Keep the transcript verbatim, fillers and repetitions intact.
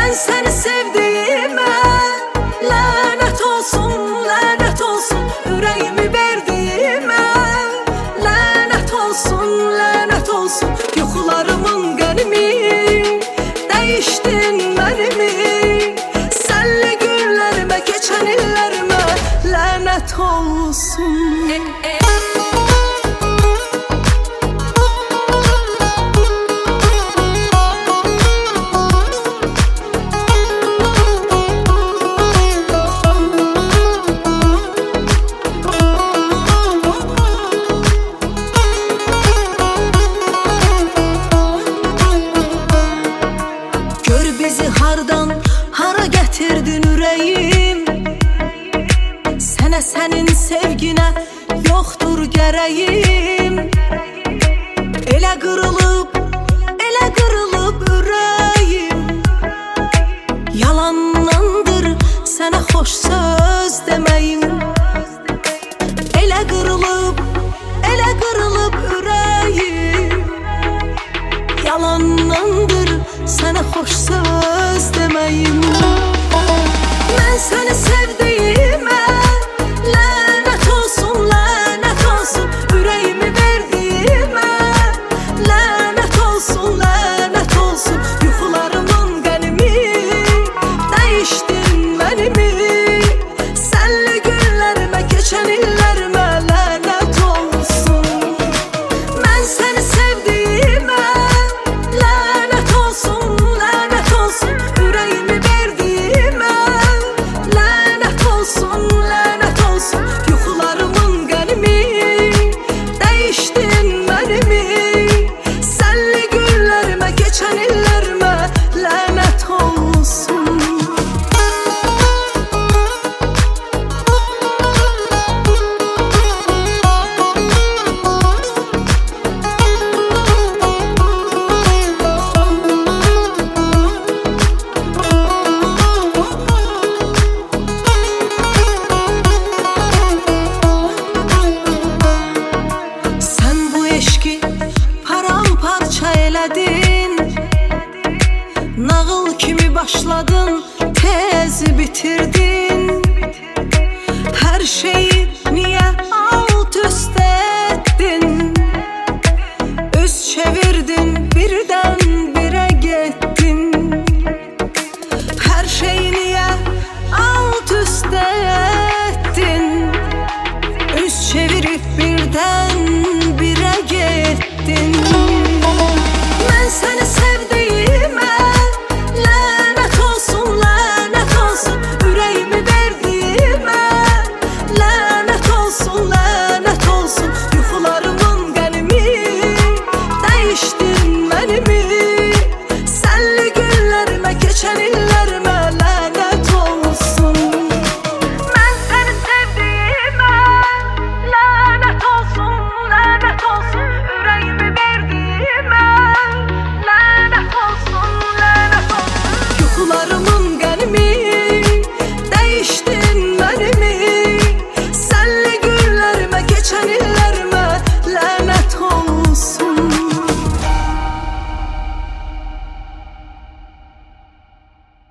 Mən səni sevdiyimə lənət olsun, lənət olsun. Ürəyimi verdiyimə lənət olsun, lənət olsun. Yuxularımın qənimi dəyişdin mənimi. Sənli günlərimə, keçən illərimə lənət olsun. Hardan hara gətirdin ürəyim? Sənə, sənin sevginə yoxdur gərəyim. Elə qırılıb, elə qırılıb ürəyim. Yalandandır sənə xoş söz deməyim. Elə qırılıb, elə qırılıb ürəyim. Yalandandır sənə xoş söz deməyim. Mən səni sevdiyimə lənət olsun, lənət olsun. Ürəyimi verdiyimə lənət olsun, lənət olsun. Yuxularımın qənimi dəyişdin mənimi. Sənli günlərimə, keçən illərimə lənət olsun. Mən səni sevdiyimə lənət olsun, lənət olsun. Ürəyimi verdiyimə lənət olsun, lənət olsun. Yuxularımın qənimi dəyişdin mənimi. Sənli günlərimə, keçən illərimə lənət olsun. Nağıl kimi başladın, tez bitirdin. Hər şeyi